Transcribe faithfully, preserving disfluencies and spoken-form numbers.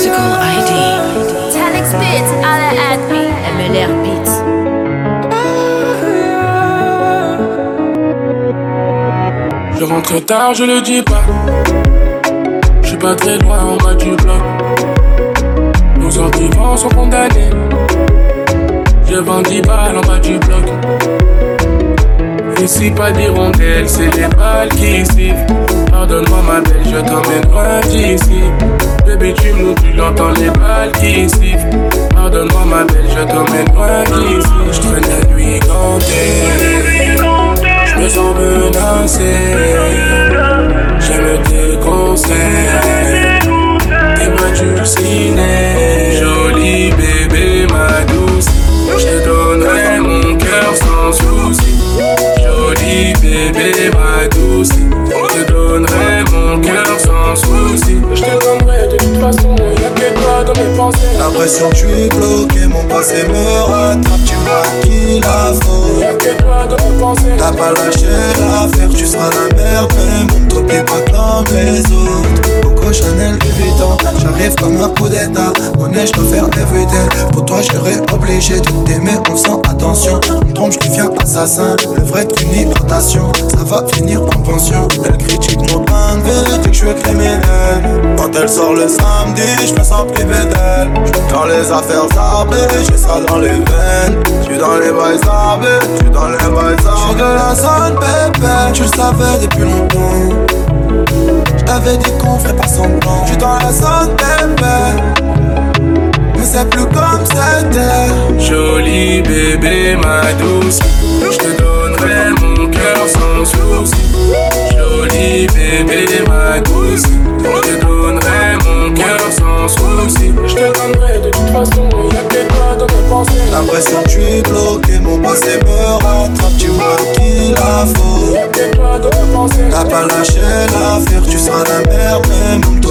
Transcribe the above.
Musical I D. Telex Beats, alla at me. M L R Beats. Je rentre tard, je le dis pas. Je suis pas très loin en bas du bloc. Nos sentiments sont condamnés. Je vends dix balles en bas du bloc. Ici pas d'hirondelles, c'est les balles qui sifflent. Pardonne-moi ma belle, je t'emmène loin d'ici. Bébé tu me tu l'entends les balles qui sifflent. Pardonne-moi ma belle, je t'emmène loin d'ici. Je traîne la nuit gantée, je me sens menacé. J'aime tes conseils, tes mains dulcinées. Joli bébé ma douce, je te donnerai mon cœur sans souci. Joli bébé ma douce, je te donnerai mon cœur sans souci. Je te donnerai de toute façon, y'a que toi dans mes pensées. L'impression que je suis bloqué, mon passé me rattrape. Tu vois qu'il a faux, y'a que toi dans mes pensées. t'as pas lâché l'affaire, tu seras la merde. Mais mon top est pas comme les autres. Coco Chanel évident, j'arrive comme un coup d'état. Honnête, je dois faire everyday. Pour toi, je serais obligé de t'aimer en faisant attention. Je me trompe, je deviens assassin. Le vrai est une hydratation, ça va finir en pension. Elle critique mon train de vie, dit que je suis criminel. Quand elle sort le samedi, je me sens privé d'elle. Dans les affaires arbées, j'ai ça dans les veines. J'suis dans les bails arbés, j'suis dans les bails arbés. J'suis de la zone bébé, tu le savais depuis longtemps. J't'avais dit qu'on ferait pas semblant. J'suis dans la zone bébé, mais c'est plus comme c'était. Joli bébé ma douce, je te donnerai mon cœur sans souci. Joli bébé ma douce, je te donnerai mon cœur sans souci. Je te donnerai de toute façon, y'a que toi dans mes pensées. L'impression que je suis bloqué, mon passé me rattrape. Tu vois qu'il a faux, y'a que toi dans mes pensées. t'as pas lâché l'affaire, tu seras la merde. Mais mon